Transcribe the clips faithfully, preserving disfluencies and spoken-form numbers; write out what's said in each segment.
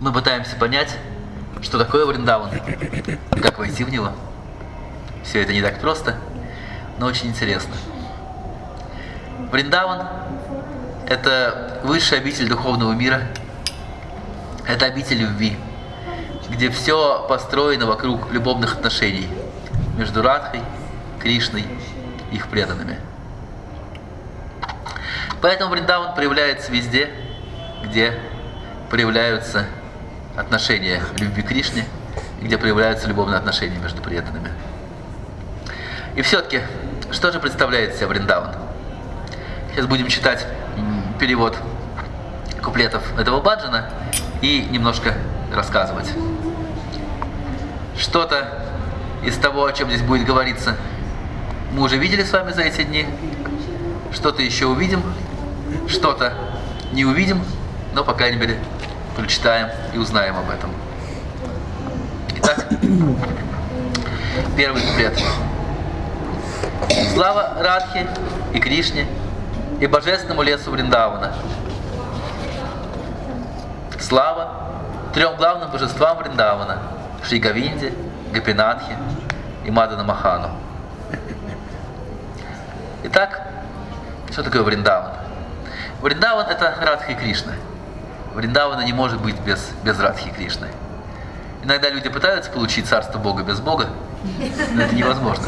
мы пытаемся понять, что такое Вриндаван, как войти в него. Все это не так просто, но очень интересно. Вриндаван – это высшая обитель духовного мира, это обитель любви, где все построено вокруг любовных отношений между Радхой, Кришной и их преданными. Поэтому Вриндаван проявляется везде, где проявляются отношения любви к Кришне, где проявляются любовные отношения между преданными. И все-таки, что же представляет из себя Вриндаван? Сейчас будем читать перевод куплетов этого баджана и немножко рассказывать. Что-то из того, о чем здесь будет говориться, мы уже видели с вами за эти дни. Что-то еще увидим, что-то не увидим, но, по крайней мере, прочитаем и узнаем об этом. Итак, первый куплет. Слава Радхе и Кришне и божественному лесу Вриндавана. Слава трем главным божествам Вриндавана – Шри Говинде, Гопинатхе и Мадана Махану. Итак, что такое Вриндаван? Вриндаван – это Радха и Кришна. Вриндавана не может быть без, без Радхи и Кришны. Иногда люди пытаются получить царство Бога без Бога, но это невозможно.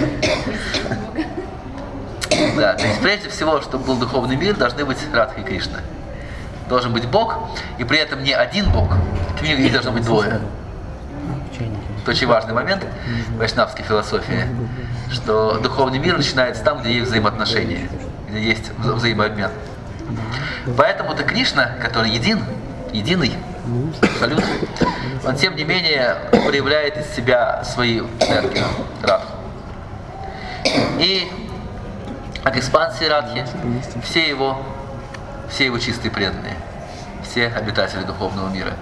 Да, то есть прежде всего, чтобы был духовный мир, должны быть Радха и Кришна. Должен быть Бог, и при этом не один Бог, их должно быть двое. Это очень важный момент в вайшнавской философии, что духовный мир начинается там, где есть взаимоотношения, где есть вза- взаимообмен. Поэтому-то Кришна, который един, единый, абсолютно, он тем не менее проявляет из себя свои энергии, Радху. И к экспансии Радхи все его, все его чистые преданные, все обитатели духовного мира.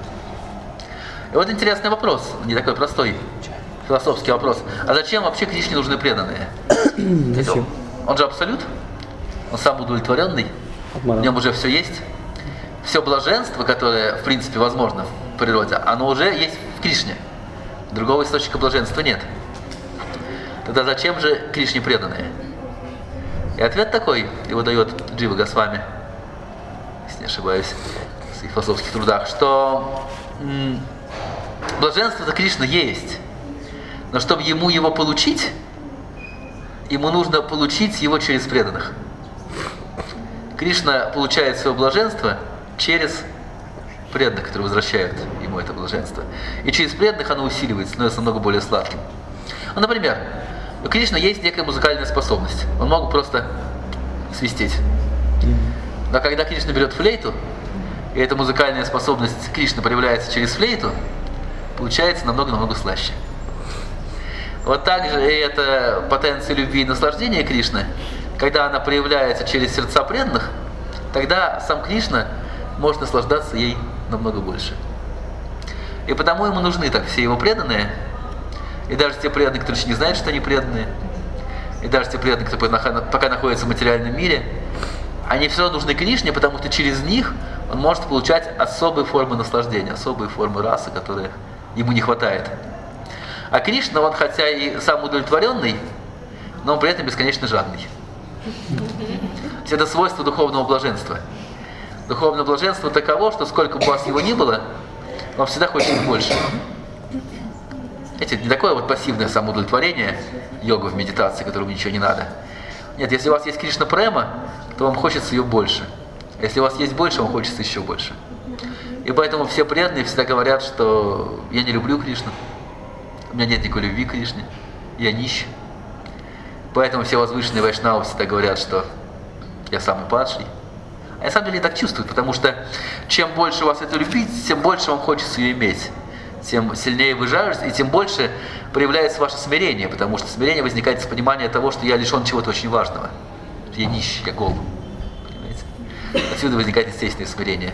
И вот интересный вопрос, не такой простой, философский вопрос. А зачем вообще Кришне нужны преданные? Зачем? Он же абсолют, он сам удовлетворенный, в нем уже все есть. Все блаженство, которое в принципе возможно в природе, оно уже есть в Кришне. Другого источника блаженства нет. Тогда зачем же Кришне преданные? И ответ такой, его дает Джива Госвами, если не ошибаюсь, в своих философских трудах, что м- блаженство за Кришна есть, но чтобы ему его получить, ему нужно получить его через преданных. Кришна получает свое блаженство через преданных, которые возвращают ему это блаженство. И через преданных оно усиливается, становится намного более сладким. Ну, например, у Кришны есть некая музыкальная способность. Он мог бы просто свистеть. Но когда Кришна берет флейту, и эта музыкальная способность Кришны проявляется через флейту, получается намного-намного слаще. Вот так же и эта потенция любви и наслаждения Кришны, когда она проявляется через сердца преданных, тогда сам Кришна может наслаждаться ей намного больше. И потому ему нужны так все его преданные, и даже те преданные, которые еще не знают, что они преданные, и даже те преданные, которые пока находятся в материальном мире, они все равно нужны Кришне, потому что через них он может получать особые формы наслаждения, особые формы расы, которые ему не хватает. А Кришна, он хотя и сам удовлетворенный, но он при этом бесконечно жадный. Это свойство духовного блаженства. Духовное блаженство таково, что сколько бы у вас его ни было, вам всегда хочется больше. Это не такое вот пассивное самоудовлетворение, йога в медитации, которому ничего не надо. Нет, если у вас есть Кришна Према, то вам хочется ее больше. А если у вас есть больше, вам хочется еще больше. И поэтому все преданные всегда говорят, что я не люблю Кришну, у меня нет никакой любви к Кришне, я нищий. Поэтому все возвышенные вайшнавы всегда говорят, что я самый падший. А на самом деле так чувствуют, потому что чем больше у вас эту любви, тем больше вам хочется ее иметь. Тем сильнее вы жаждете, и тем больше проявляется ваше смирение, потому что смирение возникает из понимания того, что я лишен чего-то очень важного. Я нищий, я голый. Понимаете? Отсюда возникает естественное смирение.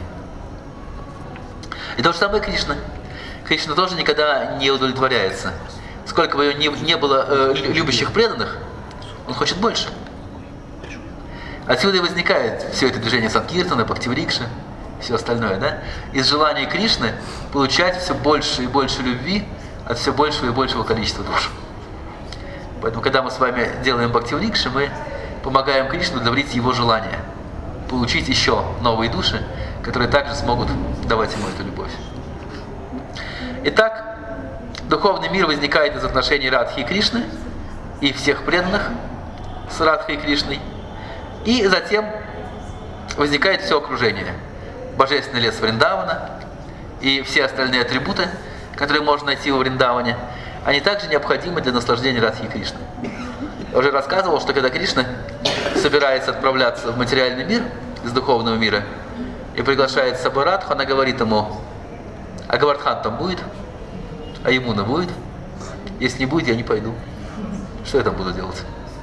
И то же самое Кришна. Кришна тоже никогда не удовлетворяется. Сколько бы не, не было э, любящих преданных, он хочет больше. Отсюда и возникает все это движение Санкиртана, Бхактиврикша, все остальное, да? Из желания Кришны получать все больше и больше любви от все большего и большего количества душ. Поэтому, когда мы с вами делаем бхакти-врикша, мы помогаем Кришне удовлетворить его желание, получить еще новые души, которые также смогут давать ему эту любовь. Итак, духовный мир возникает из отношений Радхи и Кришны и всех преданных с Радхой и Кришной. И затем возникает все окружение. Божественный лес Вриндавана и все остальные атрибуты, которые можно найти во Вриндаване, они также необходимы для наслаждения Радхи и Кришны. Я уже рассказывал, что когда Кришна собирается отправляться в материальный мир из духовного мира и приглашает с собой Радху, она говорит ему: а Говардхан там будет? А Ямуна будет? Если не будет, я не пойду. Что я там буду делать?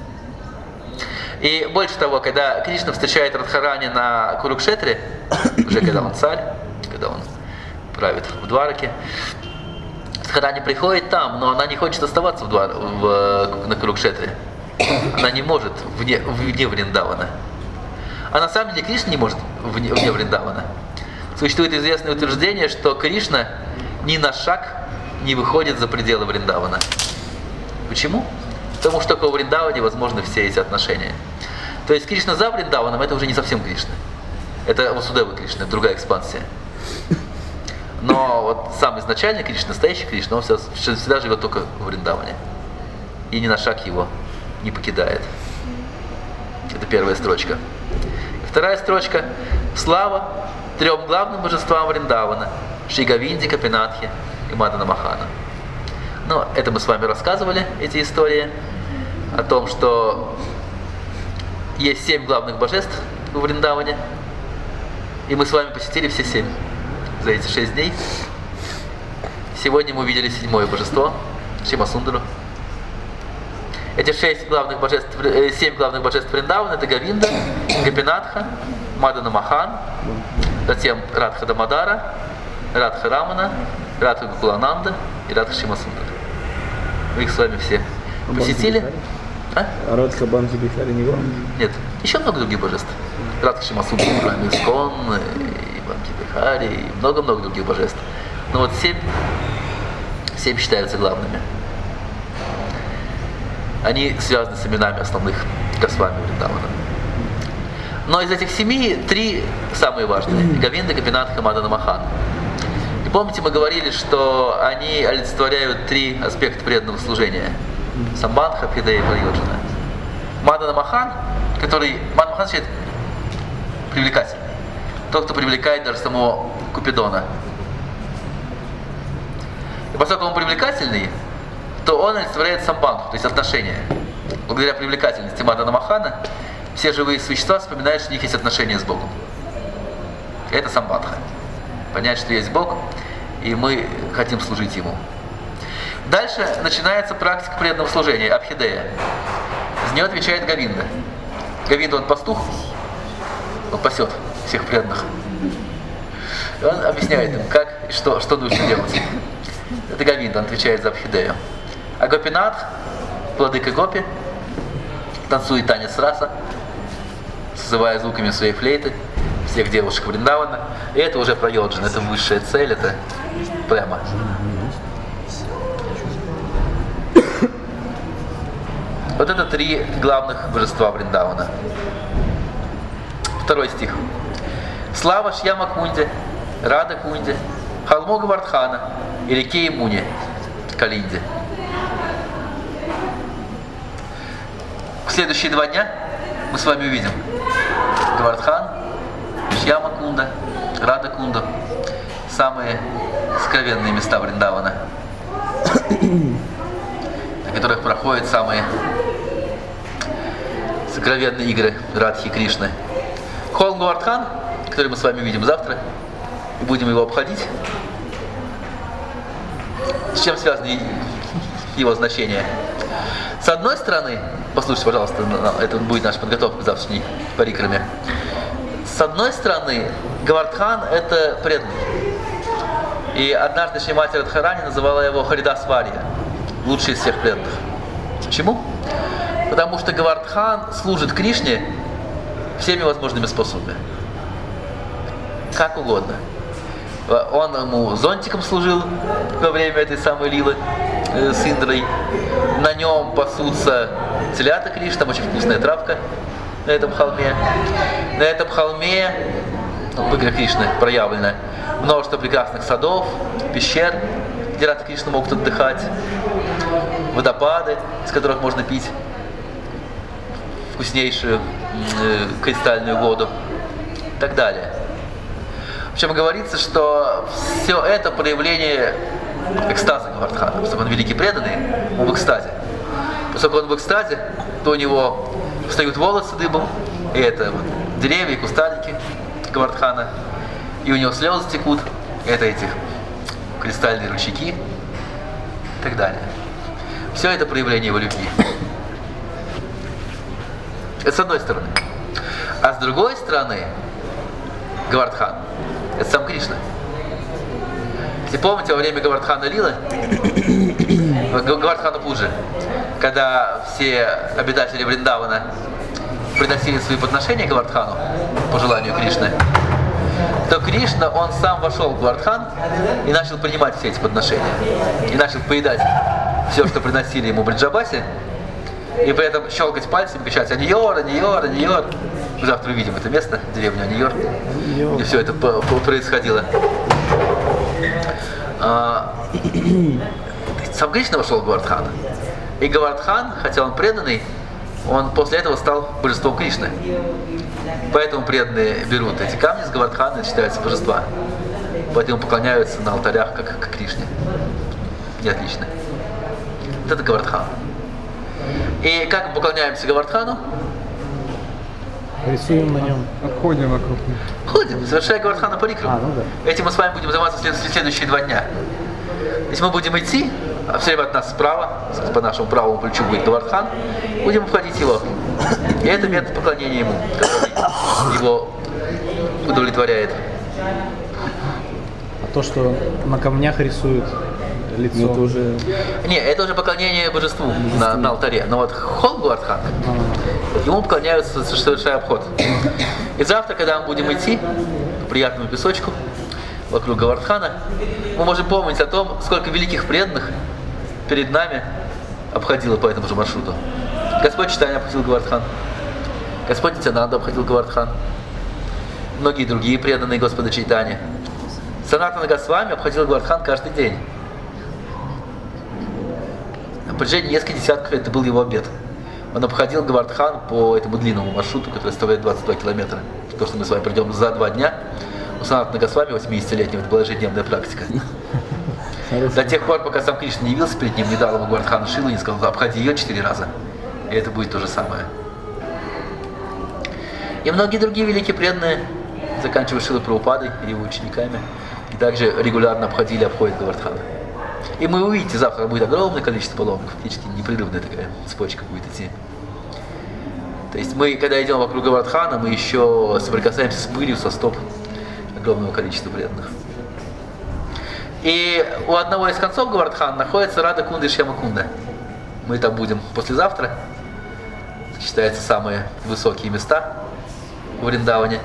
И больше того, когда Кришна встречает Радхарани на Курукшетре, уже когда он царь, когда он правит в Двараке, Радхарани приходит там, но она не хочет оставаться в Двар, в, на Курукшетре. Она не может вне, вне Вриндавана. А на самом деле Кришна не может вне, вне Вриндавана. Существует известное утверждение, что Кришна ни на шаг не выходит за пределы Вриндавана. Почему? Потому что только в Вриндаване возможны все эти отношения. То есть Кришна за Вриндаваном — это уже не совсем Кришна. Это Васудева Кришна, это другая экспансия. Но вот сам изначальный Кришна, настоящий Кришна, он всегда живет только в Вриндаване. И ни на шаг его не покидает. Это первая строчка. Вторая строчка. Слава трем главным божествам Вриндавана: Шри Говинде, Капинатхе и Мадана Махана. Ну, это мы с вами рассказывали, эти истории, о том, что есть семь главных божеств в Вриндаване, и мы с вами посетили все семь за эти шесть дней. Сегодня мы увидели седьмое божество, Шимасундару. Эти шесть главных божеств, семь главных божеств Вриндавана — это Говинда, Гопинатха, Мадана Махан, затем Радха Дамодара, Радха Рамана, Радха Гокулананда и Радха Шимасундара. Мы их с вами все посетили. А? А Радха Банхи Бихари не главное? Нет, еще много других божеств. Радха Шимасундара, Рами Искон, и Банхи Бихари, и много-много других божеств. Но вот семь, семь считаются главными. Они связаны с именами основных Госвами Вриндавана. Но из этих семи три самые важные: Говинда, Гопинатха, Мадана Махан. И помните, мы говорили, что они олицетворяют три аспекта преданного служения: Самбандха, Пидея и Прайоджана. Мадана Махан, который Мадана Махан означает привлекательный. Тот, кто привлекает даже самого Купидона. И поскольку он привлекательный, то он олицетворяет самбандху, то есть отношения. Благодаря привлекательности Мадана Махана все живые существа вспоминают, что у них есть отношения с Богом. Это самбандха. Понять, что есть Бог, и мы хотим служить Ему. Дальше начинается практика преданного служения, Абхидея. За нее отвечает Говинда. Говинда, он пастух, он пасет всех преданных. И он объясняет им, как и что, что нужно делать. Это Говинда, он отвечает за Абхидею. А Гопинатх, владыка Гопи, танцует танец раса, созывая звуками своей флейты всех девушек Вриндавана. И это уже Прайоджана, это высшая цель, это прямо. Вот это три главных божества Вриндавана. Второй стих. Слава Шьяма Кунде, Рада Кунде, Халмо Говардхана и реке Ямуне, Калинде. В следующие два дня мы с вами увидим Говардхан, Шьяма Кунда, Рада Кунда, самые сокровенные места Вриндавана, на которых проходят самые сокровенные игры Радхи и Кришны. Холм Говардхан, который мы с вами увидим завтра, и будем его обходить. С чем связано его значение? С одной стороны, послушайте, пожалуйста, это будет наша подготовка к завтрашней парикраме. С одной стороны, Говардхан — это преданный. И однажды Шримати Радхарани называла его Харидас Варья, лучший из всех преданных. Почему? Потому что Говардхан служит Кришне всеми возможными способами. Как угодно. Он ему зонтиком служил во время этой самой лилы э, с Индрой. На нем пасутся телята Кришны, там очень вкусная травка на этом холме. На этом холме в игре Кришны проявлено множество прекрасных садов, пещер, где Рада Кришны могут отдыхать, водопады, из которых можно пить вкуснейшую э, кристальную воду и так далее. Причем говорится, что все это проявление экстаза Говардхана, поскольку он великий преданный, он в экстазе. Поскольку он в экстазе, то у него встают волосы дыбом, и это вот деревья и кустарники Говардхана, и у него слезы текут, и это эти кристальные ручейки и так далее. Все это проявление его любви. Это с одной стороны. А с другой стороны, Говардхан — это сам Кришна. Если помните, во время Говардхана Лилы, Говардхана Пуджи, когда все обитатели Вриндавана приносили свои подношения Говардхану по желанию Кришны, то Кришна, он сам вошел в Говардхан и начал принимать все эти подношения. И начал поедать все, что приносили ему Бриджабаси, и при этом щелкать пальцами, кричать «Аньор, Аньор, Аньор». Завтра увидим это место, деревню Аньор, где все это происходило. А, сам Кришна вошел в Говардхан. И Говардхан, хотя он преданный, он после этого стал божеством Кришны. Поэтому преданные берут эти камни с Говардхана, это считается божества. Поэтому поклоняются на алтарях, как, как Кришне. Не отлично. Вот это Говардхан. И как мы поклоняемся Говардхану? Рисуем на нем. Обходим вокруг. Ходим, совершая Говардхана парикраму. А, ну да. Этим мы с вами будем заниматься в следующие два дня. Если мы будем идти, а все время от нас справа, по нашему правому плечу будет Говардхан, будем обходить его. И это метод поклонения ему, который его удовлетворяет. А то, что на камнях рисуют лицо, Ну, это уже... Не, это уже поклонение божеству на, на алтаре. Но вот холм Говардхана, ему поклоняются, совершая обход. И завтра, когда мы будем идти по приятному песочку вокруг Говардхана, мы можем помнить о том, сколько великих преданных перед нами обходило по этому же маршруту. Господь Чайтанья обходил Говардхан, Господь Нитьянанда обходил Говардхан, многие другие преданные Господа Чайтаньи. Санатана Госвами обходил Говардхан каждый день. На протяжении нескольких десятков лет это был его обет. Он обходил Говардхан по этому длинному маршруту, который составляет двадцать два километра. То, что мы с вами пройдем за два дня, у Санатана Госвами, восьмидесятилетнего, это была ежедневная практика. До тех пор, пока сам Кришна не явился перед ним, не дал ему Говардхану Шилу и не сказал: обходи ее четыре раза. И это будет то же самое. И многие другие великие преданные, заканчивая Шилой Прабхупадой и его учениками, и также регулярно обходили и обходят Говардхана. И мы увидите, завтра будет огромное количество паломников, фактически непрерывная такая цепочка будет идти. То есть мы, когда идем вокруг Говардхана, мы еще соприкасаемся с пылью со стоп огромного количества преданных. И у одного из концов Говардхана находится Рада Кунда и Шьяма Кунда. Мы там будем послезавтра. Это считается самые высокие места в Вриндаване.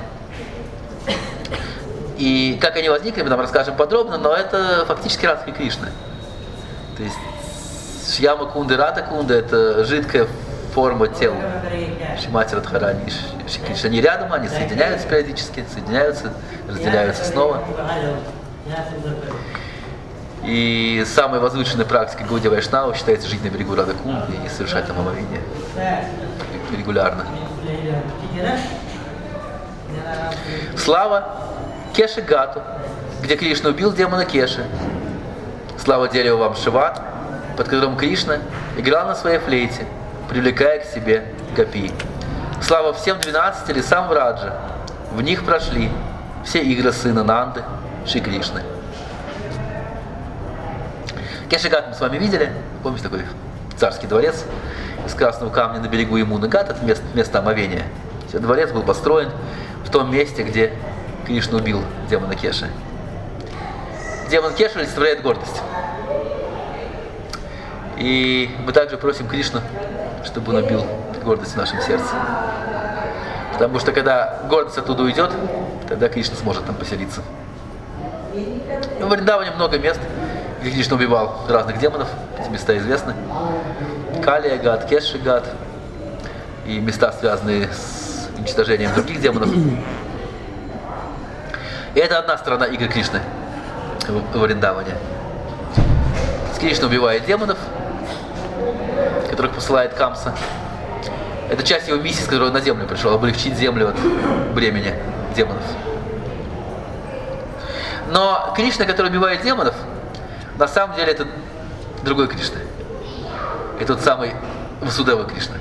И как они возникли, мы там расскажем подробно, но это фактически Радха и Кришна. То есть Шьяма Кунда и Рада Кунда — это жидкая форма тела Шримати Радхарани и Шри Кришны. Они рядом, они соединяются периодически, соединяются, разделяются снова. И самой возвышенной практикой Гаудия Вайшнава считается жить на берегу Рады Кунды и совершать там омовение регулярно. Слава Кеши Гату, где Кришна убил демона Кеши. Слава дереву Вамшива, под которым Кришна играл на своей флейте, привлекая к себе гопи. Слава всем двенадцати лесам Враджа. В них прошли все игры сына Нанды, Шри Кришны. Кеши-Гат мы с вами видели. Помните такой царский дворец из красного камня на берегу Ямуны-Гат? Это место, место омовения. Этот дворец был построен в том месте, где Кришна убил демона Кеши. Демон Кеши олицетворяет гордость. И мы также просим Кришну, чтобы он убил гордость в нашем сердце. Потому что когда гордость оттуда уйдет, тогда Кришна сможет там поселиться. В Вриндаване много мест, где Кришна убивал разных демонов, эти места известны. Калия-гат, Кеши-гат и места, связанные с уничтожением других демонов. И это одна сторона игры Кришны в Вриндаване. Кришна убивает демонов, которых посылает Камса. Это часть его миссии, с которой он на землю пришел, облегчить землю от бремени демонов. Но Кришна, который убивает демонов, на самом деле это другой Кришна. Это тот самый Васудева Кришна.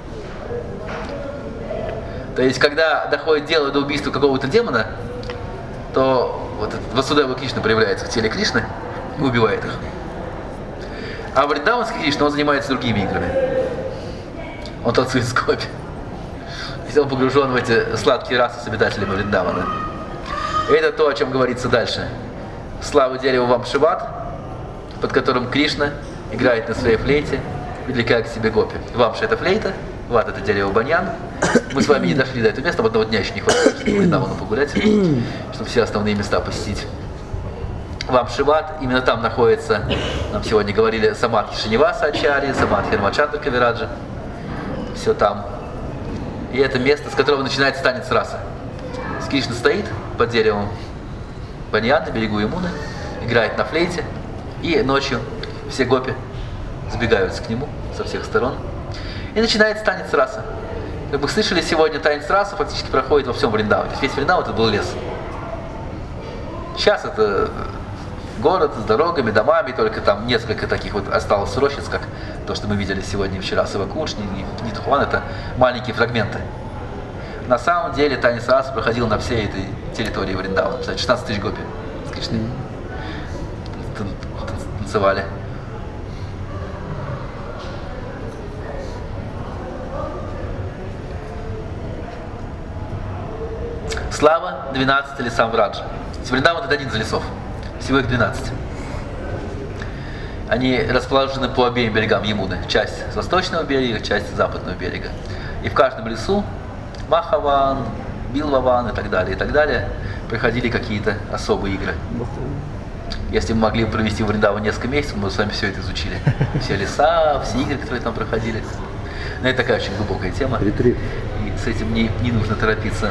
То есть, когда доходит дело до убийства какого-то демона, то вот этот Васудева Кришна проявляется в теле Кришны и убивает их. А Вриндаванский Кришна, он занимается другими играми. Он танцует с гопи. То есть он погружен в эти сладкие расы с обитателями Вриндавана. И это то, о чем говорится дальше. Слава дереву Вамшиват, под которым Кришна играет на своей флейте, привлекая к себе гопи. Вамша — это флейта, Ват — это дерево баньян. Мы с вами не дошли до этого места, в одного дня еще не хватает, чтобы Вриндавану погулять, чтобы все основные места посетить. Вамшиват, именно там находится, нам сегодня говорили, Самадхи Шиниваса Ачарьи, Самадхи Рамачандра Кавираджа. Все там. И это место, с которого начинается танец раса. Кришна стоит под деревом баньян на берегу Ямуны, играет на флейте, и ночью все гопи сбегаются к нему со всех сторон. И начинается танец раса. Как вы слышали, сегодня танец раса фактически проходит во всем Вриндаване. Весь Вриндаван — это был лес. Сейчас это город с дорогами, домами, только там несколько таких вот осталось рощиц, как то, что мы видели сегодня и вчера с Ивакуш, Нитхуан, это маленькие фрагменты. На самом деле танец раса проходил на всей этой территории Вриндавана. Кстати, шестнадцать тысяч гопи с Кришной танцевали. Слава двенадцати лесам Враджа. Вриндаван — это один из лесов. Всего их двенадцать. Они расположены по обеим берегам Ямуны. Часть с восточного берега, часть с западного берега. И в каждом лесу Махаван, Билваван и так далее, и так далее проходили какие-то особые игры. Если мы могли провести в Вриндаване несколько месяцев, мы с вами все это изучили. Все леса, все игры, которые там проходили. Но это такая очень глубокая тема. Ретрит. И с этим не, не нужно торопиться.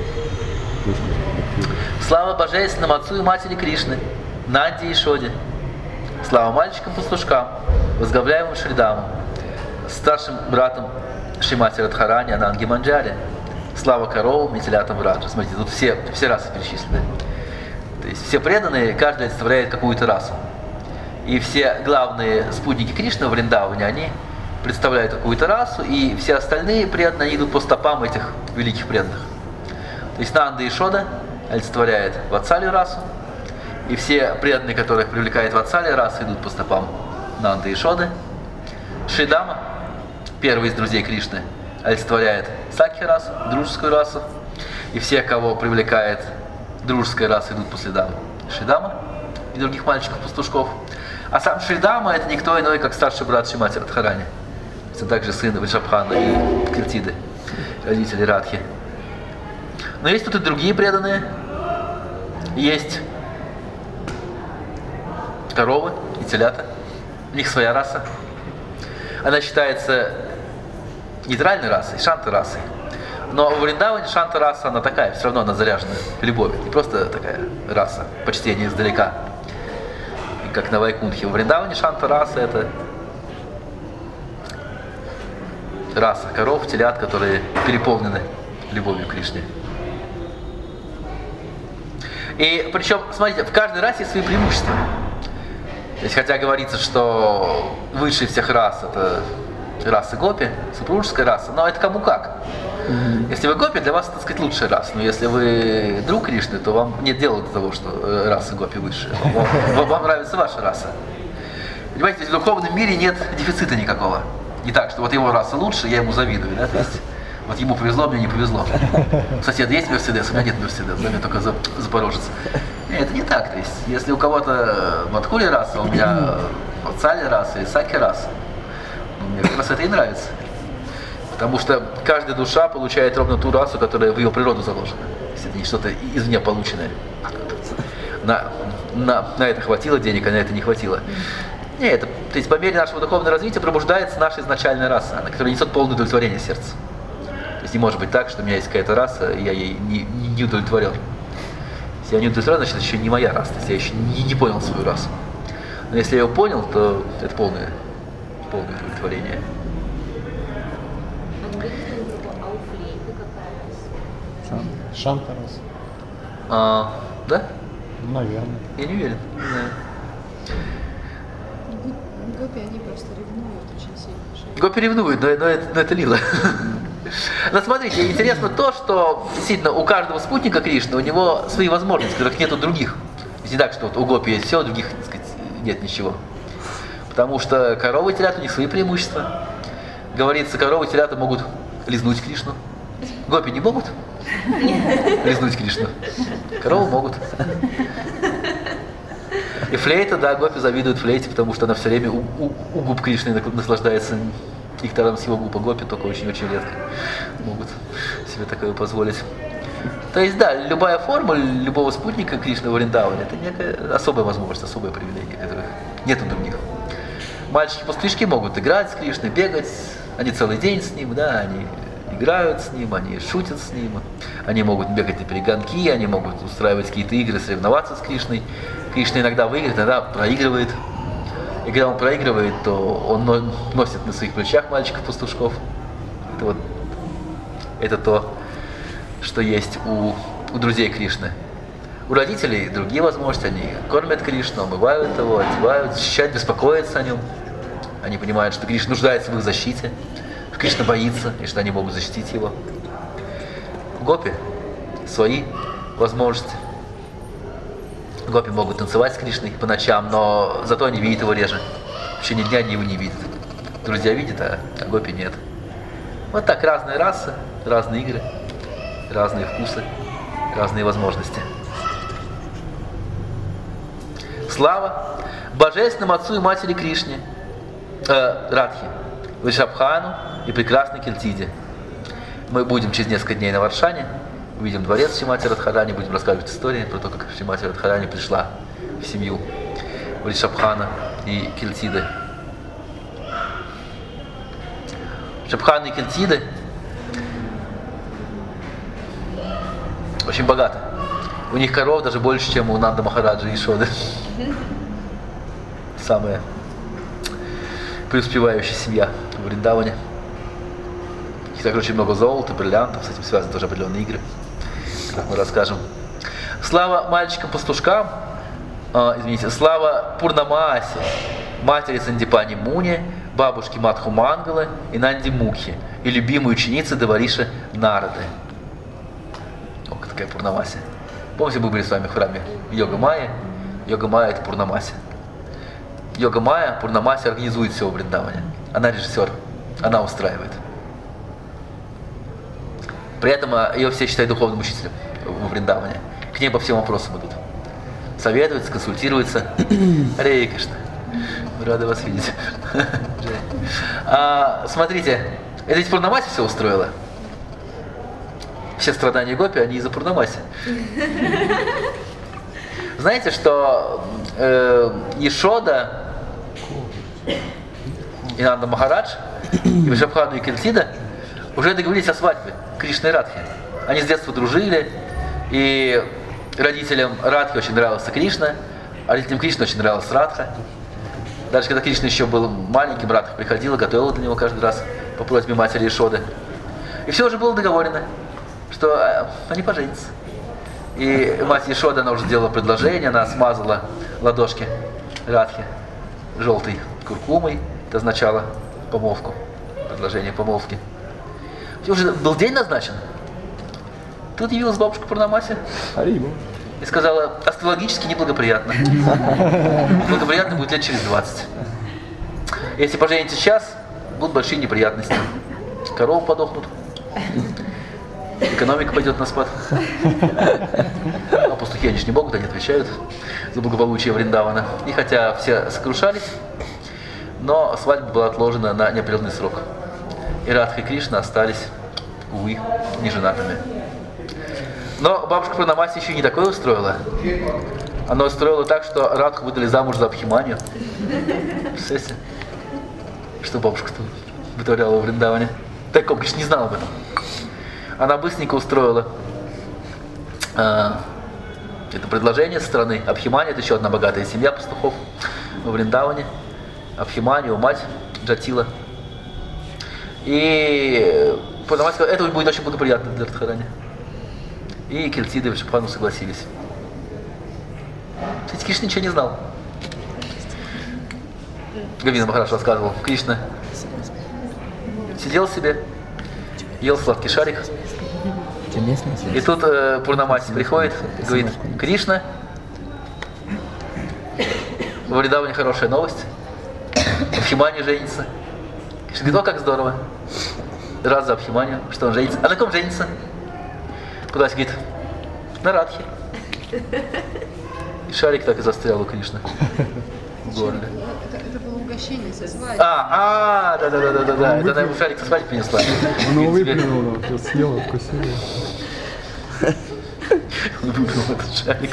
Слава божественному отцу и матери Кришны, Нанди и Шоде. Слава мальчикам-пастушкам, возглавляемым Шридамом, старшим братом Шримати Радхарани, Ананги Манджари. Слава коровам и телятам Враджа. Смотрите, тут все, все расы перечислены. То есть все преданные, каждый олицетворяет какую-то расу. И все главные спутники Кришны в Вриндаване, они представляют какую-то расу, и все остальные преданные, они идут по стопам этих великих преданных. То есть Нанда и Шода олицетворяет Ватсалию расу, и все преданные, которых привлекает Ватсалия раса, идут по стопам Нанды и Шоды. Шридама, первый из друзей Кришны, олицетворяет Сакхи расу, дружескую расу, и все, кого привлекает дружеская раса, идут по следам Шридама и других мальчиков-пастушков. А сам Шридама — это никто иной, как старший брат Шримати Радхарани. Это также сын Вриджабхана и Киртиды, родители Радхи. Но есть тут и другие преданные. Есть коровы и телята. У них своя раса. Она считается нейтральной расой, шанта-расой. Но в Вриндаване шанта-раса, она такая, все равно она заряжена любовью. Не просто такая раса, почтение издалека. И как на Вайкунтхе. В Вриндаване шанта-раса — это раса коров, телят, которые переполнены любовью к Кришне. И причем, смотрите, в каждой расе есть свои преимущества. То есть, хотя говорится, что высшая всех рас — это раса гопи, супружеская раса, но это кому как. Mm-hmm. Если вы гопи, для вас, так сказать, лучшая раса. Но если вы друг Кришны, то вам нет дела до того, что раса гопи высшая. Вам, вам, вам нравится ваша раса. Понимаете, в духовном мире нет дефицита никакого. Не так, что вот его раса лучше, я ему завидую, да? То есть, вот ему повезло, мне не повезло. У соседа есть Мерседес, у меня нет Мерседеса, у меня только Запорожец. Нет, это не так. То есть, если у кого-то Мадхури раса, у меня Ватсали раса и Саки раса, ну, мне как раз это и нравится. Потому что каждая душа получает ровно ту расу, которая в ее природу заложена. То есть это не что-то извне полученное. На, на, на это хватило денег, а на это не хватило. Нет, то есть по мере нашего духовного развития пробуждается наша изначальная раса, она, которая несет полное удовлетворение сердца. То есть не может быть так, что у меня есть какая-то раса, и я ей не, не, не удовлетворен. Если я не удовлетворен, значит, это еще не моя раса, то есть я еще не, не понял свою расу. Но если я ее понял, то это полное, полное удовлетворение. Шанта раз. А, да? Наверное. Я не уверен. Не знаю. Гопи, они просто ревнуют очень сильно. Гопи ревнуют, но, но, это, но это лила. Но смотрите, интересно то, что действительно у каждого спутника Кришны у него свои возможности, которых нет у других. Не так, что вот у гопи есть все, у других, так сказать, нет ничего. Потому что коровы и телята, у них свои преимущества. Говорится, коровы и телята могут лизнуть Кришну. Гопи не могут лизнуть Кришну. Коровы могут. И флейта, да, гопи завидуют флейте, потому что она все время у, у, у губ Кришны наслаждается нектаром с его губ, а гопи только очень-очень редко могут себе такое позволить. То есть, да, любая форма любого спутника Кришны в Вриндаване — это некая особая возможность, особое привилегие, которых нет у других. Мальчики-пастушки могут играть с Кришной, бегать, они целый день с ним, да, они играют с ним, они шутят с ним, они могут бегать на перегонки, они могут устраивать какие-то игры, соревноваться с Кришной. Кришна иногда выигрывает, иногда проигрывает. И когда он проигрывает, то он носит на своих плечах мальчиков-пастушков. Это вот, это то, что есть у, у друзей Кришны. У родителей другие возможности, они кормят Кришну, омывают его, одевают, защищают, беспокоятся о нем. Они понимают, что Кришна нуждается в их защите, что Кришна боится, и что они могут защитить его. Гопи свои возможности. Гопи могут танцевать с Кришной по ночам, но зато они видят его реже. В течение дня они его не видят. Друзья видят, а, а гопи нет. Вот так, разные расы, разные игры, разные вкусы, разные возможности. Слава божественному отцу и матери Кришне, э, Радхи, Вришабхану и прекрасной Киртиде. Мы будем через несколько дней на Варшане, увидим дворец Шримати Радхарани, будем рассказывать истории про то, как Шримати Радхарани пришла в семью Вришабхана и Киртиды. Вришабхана и Киртиды очень богаты. У них коров даже больше, чем у Нанда Махараджа и Ишоды. Самая преуспевающая семья в Вриндаване. У них также очень много золота, бриллиантов, с этим связаны тоже определенные игры, как мы расскажем. Слава мальчикам-пастушкам, э, извините, слава Пурнамаасе, матери Сандипани Муни, бабушки Мадху Мангалы и Нанди Мукхи, и любимой ученицы Девариши Нарады. О, такая Пурнамаси. Помните, мы были с вами в храме Йога Майя? Йога Майя — это Пурнамаси. Йога Майя, Пурнамаси организует все в Вриндаване. Она режиссер, она устраивает. При этом ее все считают духовным учителем в Вриндаване. К ней по всем вопросам идут. Советуются, консультируются. Харе Кришна. Рада вас видеть. а, смотрите, это ведь Пурнамаси все устроила. Все страдания гопи, они из-за Пурнамаси. Знаете, что э, Ишода и Нанда Махарадж, и Вришабхану и Киртида уже договорились о свадьбе Кришны и Радхи. Они с детства дружили, и родителям Радхи очень нравился Кришна, а родителям Кришны очень нравилась Радха. Даже когда Кришна еще был маленьким, Радха приходила, готовила для него каждый раз по просьбе матери Ишоды. И все уже было договорено, что они поженятся. И мать Ишода, она уже сделала предложение, она смазала ладошки Радхи желтой куркумой, это означало помолвку, предложение помолвки. Уже был день назначен. Тут явилась бабушка Пурнамаси и сказала: астрологически неблагоприятно. Благоприятно будет лет через двадцать. Если поженитесь сейчас, будут большие неприятности. Коровы подохнут. Экономика пойдет на спад. А пастухи, они же не могут, они отвечают за благополучие Вриндавана. И хотя все сокрушались, но свадьба была отложена на неопределенный срок. И Радха и Кришна остались, увы, неженатыми. Но бабушка Пурнамаси еще не такое устроила. Оно устроило так, что Радху выдали замуж за Абхиманию. Представляете? Что бабушка тут вытворяла в Вриндаване. Так, он, конечно, не знал об этом. Она быстренько устроила э, это предложение со стороны Абхимани. Это еще одна богатая семья пастухов во Вриндаване. Абхимани, его мать Джатила. И Пурнамаси сказала, это будет очень благоприятно для Радхарани. И Киртида и Вриджабхану согласились. Кстати, Кришна ничего не знал. Гавина Махарадж рассказывал. Кришна сидел себе, ел сладкий шарик. И тут э, Пурнамаси приходит и говорит, Кришна, в Вриндаване хорошая новость. Абхимани женится. Кришна говорит, о, как здорово. Рад за Абхиманию, что он женится. А на ком женится? Пурнамаси говорит, на Радхе. И шарик так и застрял у Кришны в горле. Это, это было угощение со свадьбы. А, а, да, да, да, да, да, да. Это она ему шарик со свадьбы принесла. Она выплюнула, съела, вкусила. Он выплюнул этот шарик.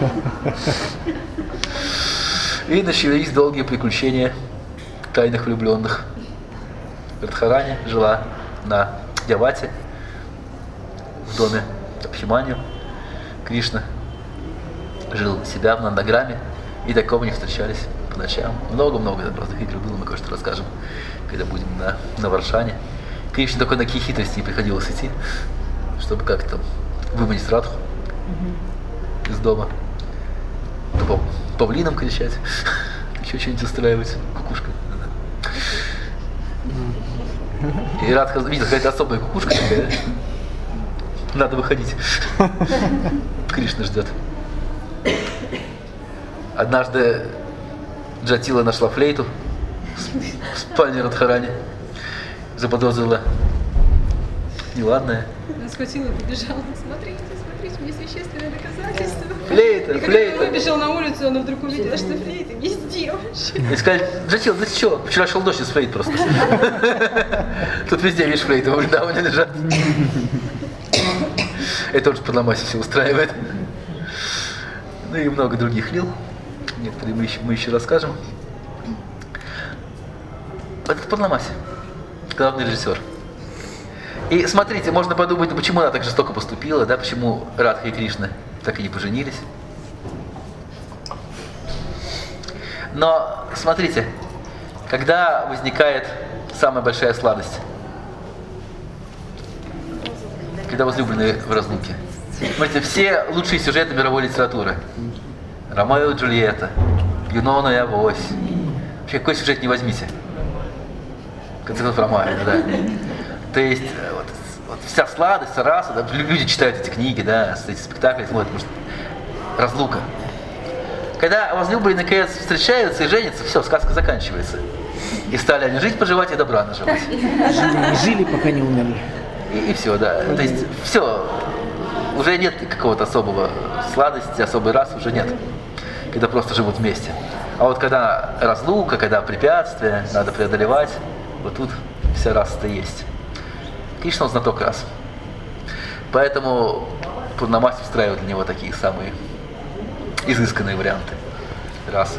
И начались долгие приключения тайных влюбленных. Радхарани жила на Явате, в доме Абхиманию. Кришна жил у себя в Нандаграме, и такого не встречались по ночам. Много-много разных игр было, мы кое-что расскажем, когда будем на, на Варшане. Кришне только на какие хитрости не приходилось идти, чтобы как-то выманить Радху mm-hmm. из дома. То по павлинам кричать, еще что-нибудь устраивать, кукушка. И Радха видел, какая-то особая кукушка такая, надо выходить. Кришна ждет. Однажды Джатила нашла флейту в спальне Радхарани, заподозрила неладное. Она схватила и побежала. Смотрите, смотрите, у меня вещественное доказательство. Флейта, и флейта. когда он выбежал на улицу, она вдруг увидела, что флейта везде вообще. И сказали, Джатила, да ты что? Вчера шел дождь из флейт просто. Тут везде, видишь, флейты в Вриндаване лежат. Это он же Пурнамаси все устраивает. Ну и много других лил. Некоторые мы еще, мы еще расскажем. Это Пурнамаси, главный режиссер. И смотрите, можно подумать, ну почему она так жестоко поступила, да, почему Радха и Кришна так и не поженились. Но смотрите, когда возникает самая большая сладость, когда возлюбленные в разлуке. Смотрите, все лучшие сюжеты мировой литературы. Ромео и Джульетта, Юнона и Авось. Вообще, какой сюжет не возьмите. В конце концов, Ромео, да. То есть, вот, вот вся сладость, раса, да, люди читают эти книги, да, эти спектакли смотрят, потому что разлука. Когда возлюбленные наконец встречаются и женятся, все, сказка заканчивается. И стали они жить, поживать и добра наживать. Жили, жили, пока не умерли. И, и все, да. То есть, все. Уже нет какого-то особого сладости, особой расы уже нет, когда просто живут вместе. А вот когда разлука, когда препятствия, надо преодолевать, вот тут вся раса-то есть. Кришна он знаток рас. Поэтому Пурнамаси устраивает для него такие самые изысканные варианты расы.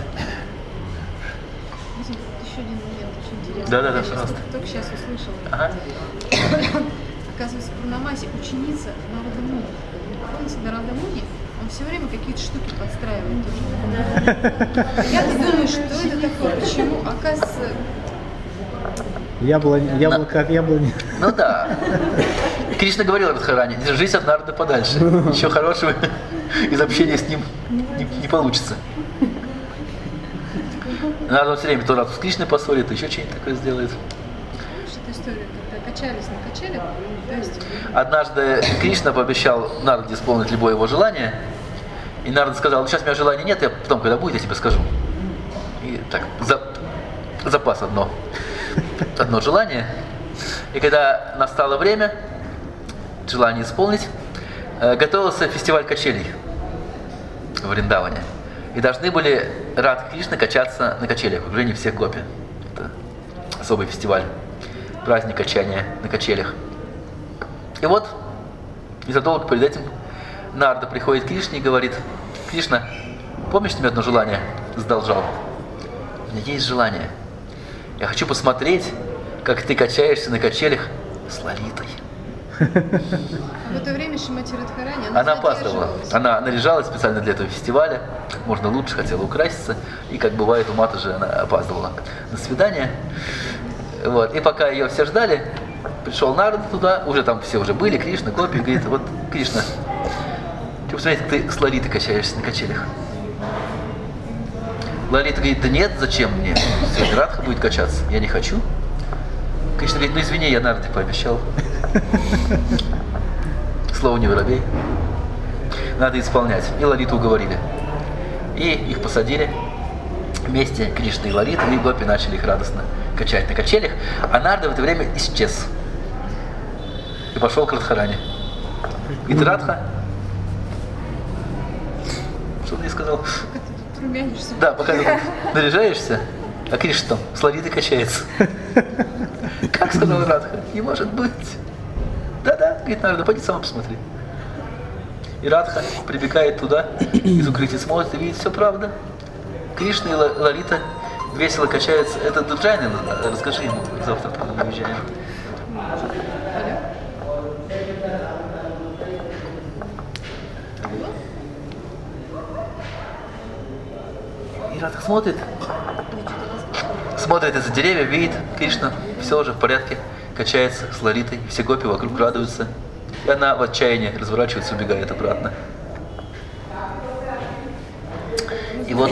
Еще один момент очень интересный. Да, да, да, Я сейчас пожалуйста. только сейчас услышала. Ага. Оказывается, Пурнамаси ученица Нарада Муни. Помните, Нарада Муни, он все время какие-то штуки подстраивает тоже. Я думаю, что это такое, почему, оказывается... Яблоня, яблоко от яблони. Ну да. Кришна говорил Радхарани, держись от Нарады подальше. Ничего хорошего из общения с ним не, не получится. Нарада все время то Раду с Кришной поссорит, то еще что-нибудь такое сделает. Помнишь эту историю, когда качались на качелях? То есть... Однажды Кришна пообещал Нараде исполнить любое его желание. И Нарада сказал, ну сейчас у меня желания нет, я потом, когда будет, я тебе скажу. И так, за, запас одно. Одно желание. И когда настало время желание исполнить, готовился фестиваль качелей в Вриндаване. И должны были Радха и Кришна качаться на качелях в окружении всех гопи. Это особый фестиваль, праздник качания на качелях. И вот, незадолго перед этим, Нарада приходит к Кришне и говорит, Кришна, помнишь, ты мне одно желание задолжал? У меня есть желание. Я хочу посмотреть, как ты качаешься на качелях с Лолитой. В это время Шримати Радхарани, она, Она опаздывала. задерживалась. Она наряжалась специально для этого фестиваля. Как можно лучше, хотела украситься. И, как бывает, у Матаджи, она опаздывала на свидание. Вот. И пока ее все ждали, пришел Нарада туда. Уже там все уже были, Кришна, Гопи. Говорит, вот, Кришна, хочу посмотреть, как ты с Лолитой качаешься на качелях. Лолита говорит, да нет, зачем мне? Все, Радха будет качаться. Я не хочу. Кришна говорит, ну извини, я Нараде пообещал. Слово не воробей. Надо исполнять. И Лолиту уговорили. И их посадили вместе, Кришна и Лолита, и Гопи начали их радостно качать на качелях. А Нарада в это время исчез. И пошел к Радхарани. И ты Радха? Что ты ей сказал? Ты румянишься. Да, пока ты наряжаешься, а Кришна там с Лолитой качается. Как сказал Радха? Не может быть. Да-да, говорит, Нарада, пойди сама посмотри. И Радха прибегает туда, из укрытия смотрит и видит, все правда. Кришна и Лолита весело качаются. Это Дуджайна, расскажи ему завтра, когда мы уезжаем. И Радха смотрит, смотрит из-за деревья, видит, Кришна, все уже в порядке, качается с Лолитой, все гопи вокруг радуются. И она в отчаянии разворачивается, убегает обратно. И вот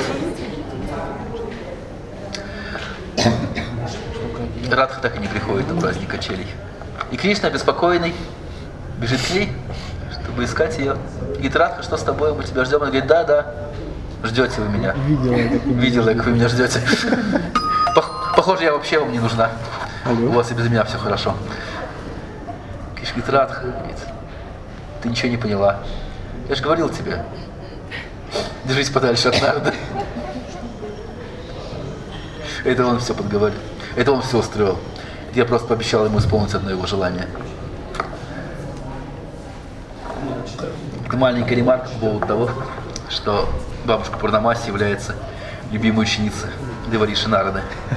Радха так и не приходит на праздник качелей. И Кришна, обеспокоенный, бежит к ней, чтобы искать ее. И говорит, Радха, что с тобой? Мы тебя ждем. Она говорит, да, да, ждете вы меня. Видела, как вы Видела, как вы меня ждете. Похоже, я вообще вам не нужна. Алло. У вас и без меня все хорошо. Кришна говорит, Радха, говорит, ты ничего не поняла. Я же говорил тебе, держись подальше от Нарады. Это он все подговорил. Это он все устроил. Я просто пообещал ему исполнить одно его желание. Это маленькая ремарка по поводу того, что бабушка Пурнамаси является любимой ученицей Девариши Нарады.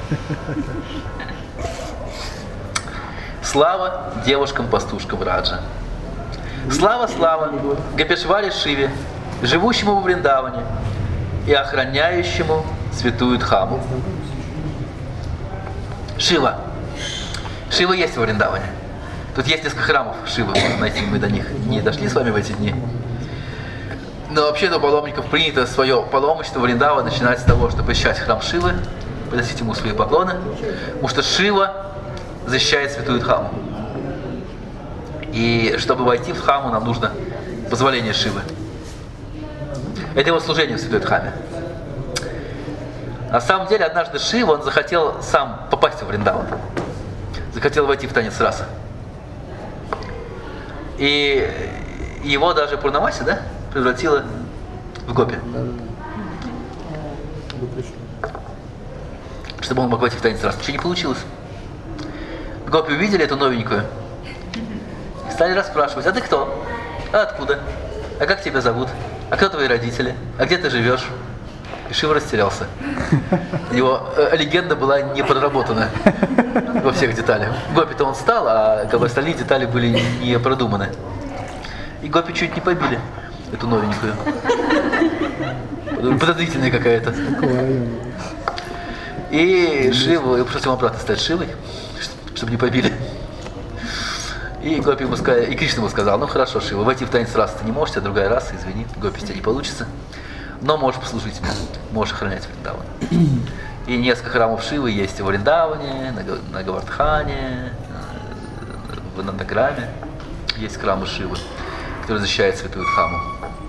Слава девушкам-пастушкам Раджа. Слава, слава Гопешваре Шиве, живущему во Вриндаване и охраняющему святую Дхаму. Шива. Шива есть во Вриндаване. Тут есть несколько храмов Шивы, можно найти, мы до них не дошли с вами в эти дни. Но вообще-то у паломников принято свое паломничество в Вриндаван начинать с того, чтобы посещать храм Шивы, приносить ему свои поклоны, потому что Шива защищает святую Дхаму. И чтобы войти в Дхаму, нам нужно позволение Шивы. Это его служение в святой Дхаме. На самом деле, однажды Шива, он захотел сам попасть в Вриндаван. Захотел войти в танец раса. И его даже Пурнамаси, да, превратила в гопи. Чтобы он мог войти в танец раса. Ничего не получилось. Гопи увидели эту новенькую. Стали расспрашивать, а ты кто? А откуда? А как тебя зовут? А кто твои родители? А где ты живешь? И Шива растерялся. Его э, легенда была не проработана во всех деталях. Гопи-то он стал, а как бы остальные детали были не продуманы. И Гопи чуть не побили эту новенькую. Подозрительная какая-то. И Шива, я пришлось ему обратно стать Шивой, чтобы не побили. И Гопи ему сказал, и Кришна ему сказал, ну хорошо, Шива, войти в танец расы ты не можешь, а другая раса, извини, Гопи, с тебя не получится. Но можешь послужить мне, можешь охранять Вриндаван. И несколько храмов Шивы есть в Вриндаване, на Гавардхане, в Нандаграме. Есть храмы Шивы, которые защищают святую Дхаму.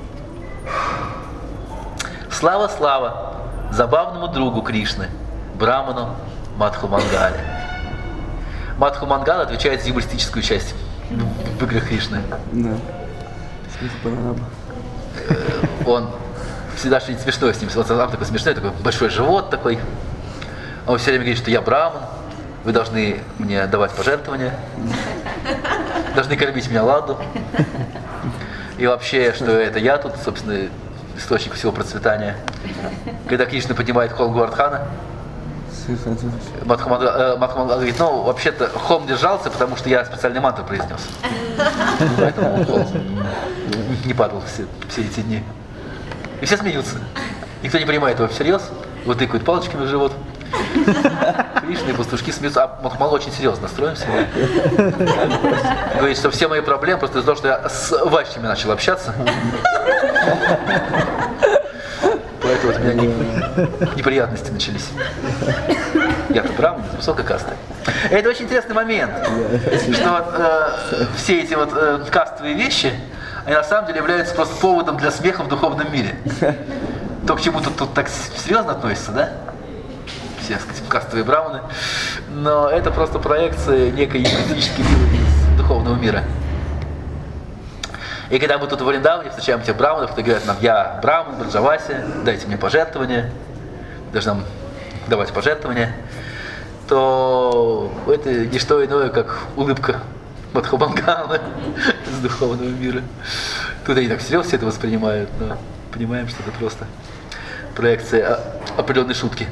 Слава, слава забавному другу Кришны, Браману Мадхумангале. Мадхумангала отвечает за юмористическую часть в играх Кришны. Да. Смех панорама. Он всегда что-нибудь смешное с ним. Он сам такой смешной, такой большой живот такой. Он все время говорит, что я браман, вы должны мне давать пожертвования, должны кормить меня ладу. И вообще, что это я тут, собственно, источник всего процветания. Когда Кришна поднимает холм Говардхана, Мадхамандала э, говорит, ну, вообще-то холм держался, потому что я специальный мантру произнес. Поэтому холм не падал все, все эти дни. И все смеются. Никто не принимает его всерьез, вот тыкают палочками в живот. Кришна и пастушки смеются, а Мадхамандала очень серьезно настроен всегда. Говорит, что все мои проблемы просто из-за того, что я с вайшнями начал общаться. Поэтому вот у меня не, неприятности начались. Я-то браман, из высокой касты. И это очень интересный момент, что вот, э, все эти вот э, кастовые вещи, они на самом деле являются просто поводом для смеха в духовном мире. То, к чему тут, тут так серьезно относится, да? Все, так сказать, кастовые браманы. Но это просто проекция некой юмористической силы из духовного мира. И когда мы тут в Вриндаване встречаем тех браманов, которые говорят нам, я браман, Браджаваси, дайте мне пожертвования, должны нам давать пожертвования, то это не что иное, как улыбка Мадхамандалы из духовного мира. Тут они так всерьез все это воспринимают, но понимаем, что это просто проекция определенной шутки.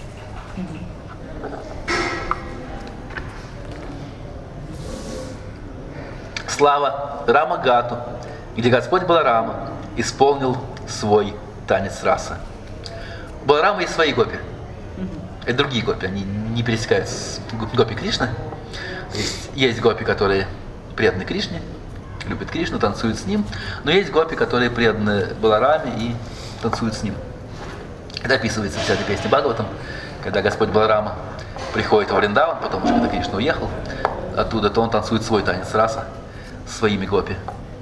Слава Рамагату, где Господь Баларама исполнил свой танец раса. У Баларама есть свои гопи. Это другие гопи, они не пересекаются с гопи Кришны. Есть, есть гопи, которые преданы Кришне, любят Кришну, танцуют с ним. Но есть гопи, которые преданы Балараме и танцуют с ним. Это описывается в десятой песне Бхагаватам, когда Господь Баларама приходит в Вриндаван, потом уже когда Кришна уехал оттуда, то он танцует свой танец раса своими гопи.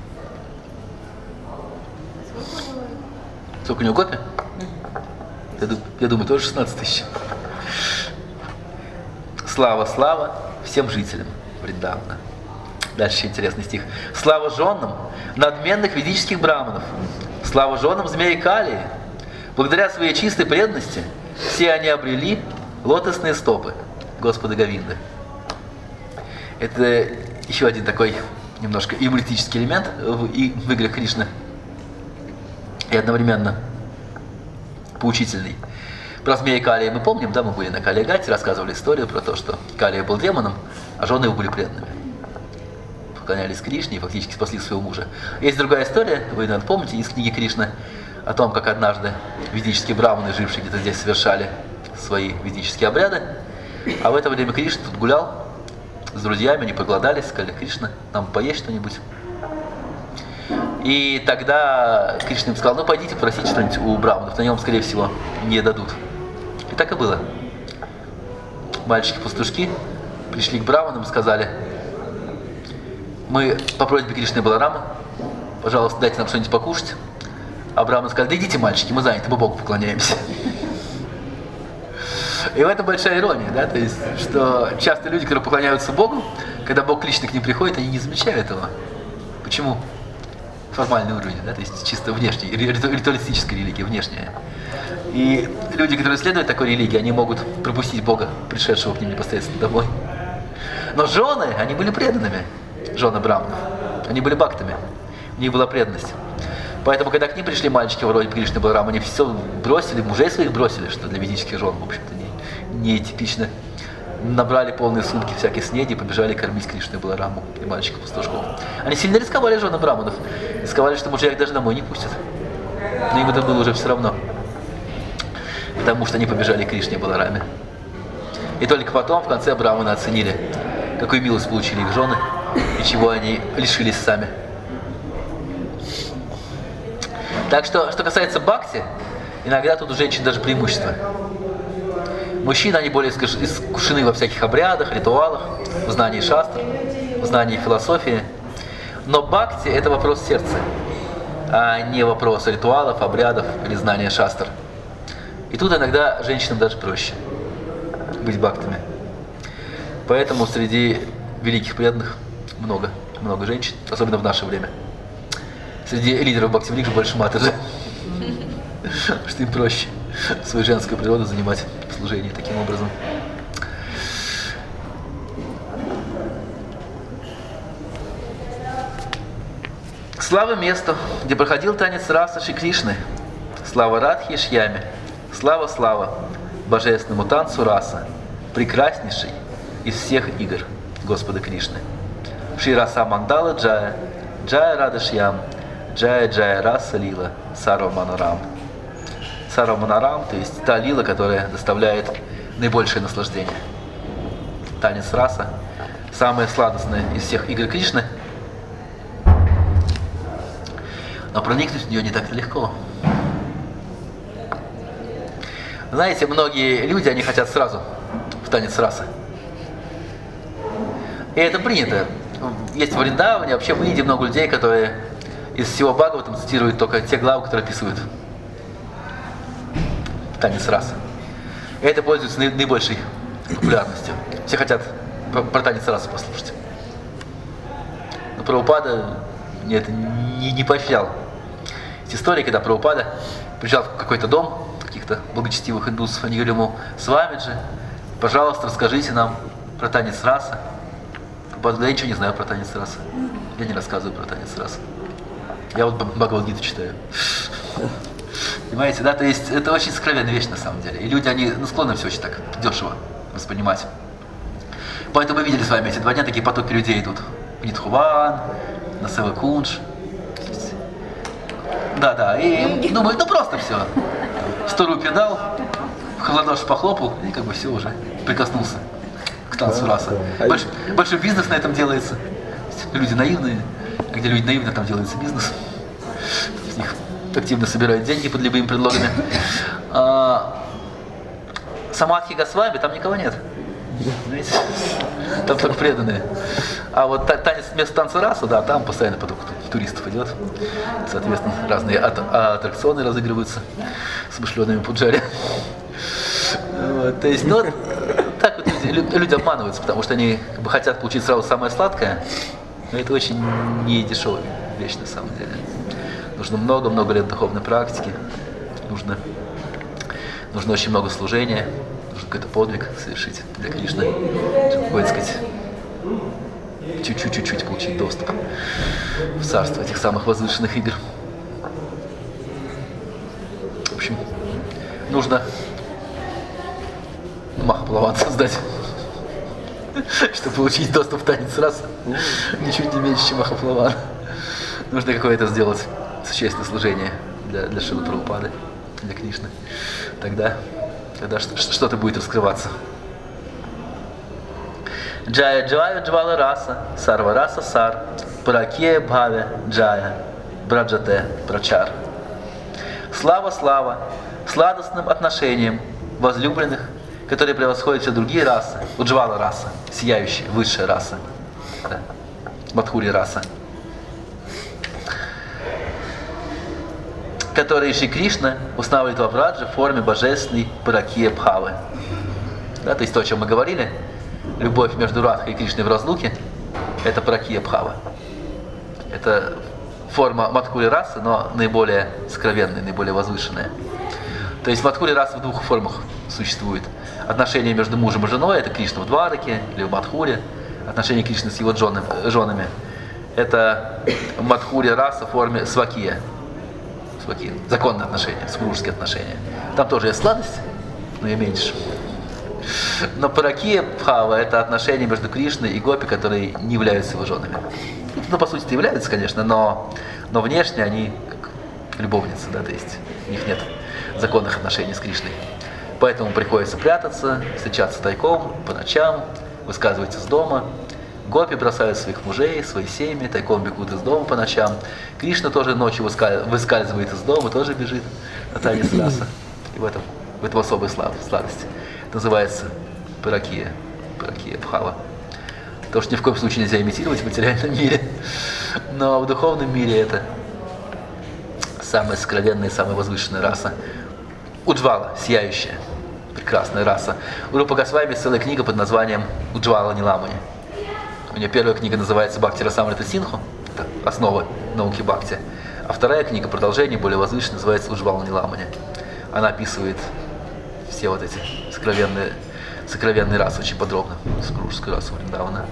Сколько у него гопи? Я, я думаю, тоже шестнадцать тысяч. Слава, слава всем жителям Вриндавана. Дальше интересный стих. Слава женам надменных ведических браманов. Слава женам змеи Калии. Благодаря своей чистой преданности все они обрели лотосные стопы Господа Говинды. Это еще один такой немножко юмористический элемент в, и, в играх Кришны. И одновременно поучительный. Про змея Калия мы помним, да, мы были на Калия-Гате, рассказывали историю про то, что Калия был демоном, а жены его были преданными. Поклонялись Кришне и фактически спасли своего мужа. Есть другая история, вы, наверное, помните, из книги Кришны, о том, как однажды ведические браманы, жившие где-то здесь, совершали свои ведические обряды, а в это время Кришна тут гулял с друзьями, они проголодались, сказали, Кришна, нам поесть что-нибудь. И тогда Кришна им сказал, ну пойдите просите что-нибудь у браманов, на нем, скорее всего, не дадут. И так и было. Мальчики-пастушки пришли к браманам и сказали, мы по просьбе Кришны и Баларама, пожалуйста, дайте нам что-нибудь покушать. А браманы сказали, да идите, мальчики, мы заняты, мы Богу поклоняемся. И в этом большая ирония, да, то есть, что часто люди, которые поклоняются Богу, когда Бог лично к ним приходит, они не замечают этого. Почему? Формальный уровень, да, то есть чисто внешний, ритуалистическая религия, внешняя. И люди, которые следуют такой религии, они могут пропустить Бога, пришедшего к ним непосредственно домой. Но жены, они были преданными, жены браманов, они были бхактами, у них была преданность. Поэтому, когда к ним пришли мальчики вроде Кришны и Баларама, они все бросили, мужей своих бросили, что для ведических жен, в общем-то, не, не типично. Набрали полные сумки всякой снеди и побежали кормить Кришну и Балараму и мальчиков-пастушков. Они сильно рисковали, жены браманов. Рисковали, что мужья их даже домой не пустят. Но им это было уже все равно. Потому что они побежали к Кришне и Балараме. И только потом, в конце, браманы оценили, какую милость получили их жены и чего они лишились сами. Так что, что касается бхакти, иногда тут у женщин даже преимущество. Мужчины, они более искушены во всяких обрядах, ритуалах, в знании шастр, в знании философии. Но бхакти – это вопрос сердца, а не вопрос ритуалов, обрядов или знания шастр. И тут иногда женщинам даже проще быть бхактами. Поэтому среди великих преданных много, много женщин, особенно в наше время. Среди лидеров бхакти-врикши больше матаджи, что им проще свою женскую природу занимать в служении таким образом. Слава месту, где проходил танец раса Шри Кришны. Слава Радхи Шьяме, слава, слава божественному танцу раса, прекраснейший из всех игр Господа Кришны. Шри Раса Мандала Джая, Джая Рада Шьям, Джая Джая Раса Лила, Сарва Манарам. Сарва Манарам, то есть та лила, которая доставляет наибольшее наслаждение. Танец раса, самая сладостная из всех игр Кришны, но проникнуть в нее не так-то легко. Знаете, многие люди, они хотят сразу в танец расы. И это принято. Есть в Вриндаване, вообще в Индии много людей, которые из всего Бхагаватам цитируют только те главы, которые описывают танец расы. И это пользуется наибольшей популярностью. Все хотят про, про танец расы послушать. Но Прабхупада мне это не, не поощрял. Есть история, когда Прабхупада приезжал в какой-то дом каких-то благочестивых индусов, они говорили ему: «Свамиджи, пожалуйста, расскажите нам про танец расы». Прабхупада говорит: «Я ничего не знаю про танец расы. Я не рассказываю про танец расы. Я вот Бхагавад-гиту читаю». Понимаете, да? То есть это очень сокровенная вещь на самом деле. И люди, они ну, склонны все очень так дешево воспринимать. Поэтому мы видели с вами эти два дня, такие потоки людей идут. В Нидхуван, на Севакундж. Да, да. И думают, ну просто все. Сто рупий дал, в ладоши похлопал, и как бы все уже прикоснулся к танцу раса. Больш, большой бизнес на этом делается. Люди наивные. А где люди наивные, там делается бизнес. С них активно собирают деньги под любыми предлогами. А, Самадхи Госвами, там никого нет. Знаете? Там только преданные. А вот танец вместо танца раса, да, там постоянно поток туристов идет. Соответственно, разные аттракционы разыгрываются с мышленными пуджари. Вот, то есть, ну, так вот люди, люди обманываются, потому что они как бы хотят получить сразу самое сладкое, но это очень не дешевая вещь на самом деле. Нужно много-много лет духовной практики, нужно, нужно очень много служения, нужно какой-то подвиг совершить для Кришны, чтобы, будет сказать, чуть-чуть-чуть получить доступ в царство этих самых возвышенных игр. В общем, нужно Махапалаван создать, чтобы получить доступ в танец расы, ничуть не меньше, чем Махапалаван. Нужно какое-то сделать существенное служение для, для Шрилы Прабхупады, для Кришны. Тогда, тогда что-то будет раскрываться. Джая Джая Джвала Раса, Сарва Раса Сар, Паракье Бхаве Джая, Браджате Прачар. Слава, слава сладостным отношениям возлюбленных, которые превосходят все другие расы. Уджвала раса, сияющая, высшая раса. Да. Мадхури раса. Которые Шри Кришна устанавливает во Враджа в форме божественной Паракье Бхавы. Да, то есть то, о чем мы говорили, любовь между Радхой и Кришной в разлуке, это Паракье Бхава. Это форма Мадхури расы, но наиболее сокровенная, наиболее возвышенная. То есть Мадхури раса в двух формах существует. Отношения между мужем и женой, это Кришна в Двараке или в Мадхуре. Отношения Кришны с его женами, это Мадхури раса в форме свакия. Свакия. Законные отношения, супружеские отношения. Там тоже есть сладость, но и меньше. Но Паракье Бхава — это отношения между Кришной и Гопи, которые не являются его женами. Ну, по сути, являются, конечно, но, но внешне они как любовницы, да, то есть у них нет законных отношений с Кришной. Поэтому приходится прятаться, встречаться тайком, по ночам, высказывать из дома. Гопи бросают своих мужей, свои семьи, тайком бегут из дома по ночам. Кришна тоже ночью выскальзывает из дома, тоже бежит на танец раса. И в этом, в этом особая сладость. Это называется Паракье, Паракье Бхава. Потому что ни в коем случае нельзя имитировать в материальном мире. Но в духовном мире это самая сокровенная, самая возвышенная раса. Уджвала, сияющая, прекрасная раса. У Рупа Госвами есть целая книга под названием «Уджвала Ниламани». У нее первая книга называется «Бхакти Расамрита Синху», это основа науки Бхакти. А вторая книга, продолжение, более возвышенная, называется «Уджвала Ниламани». Она описывает все вот эти сокровенные, сокровенные расы очень подробно, супружескую расу Вриндавана.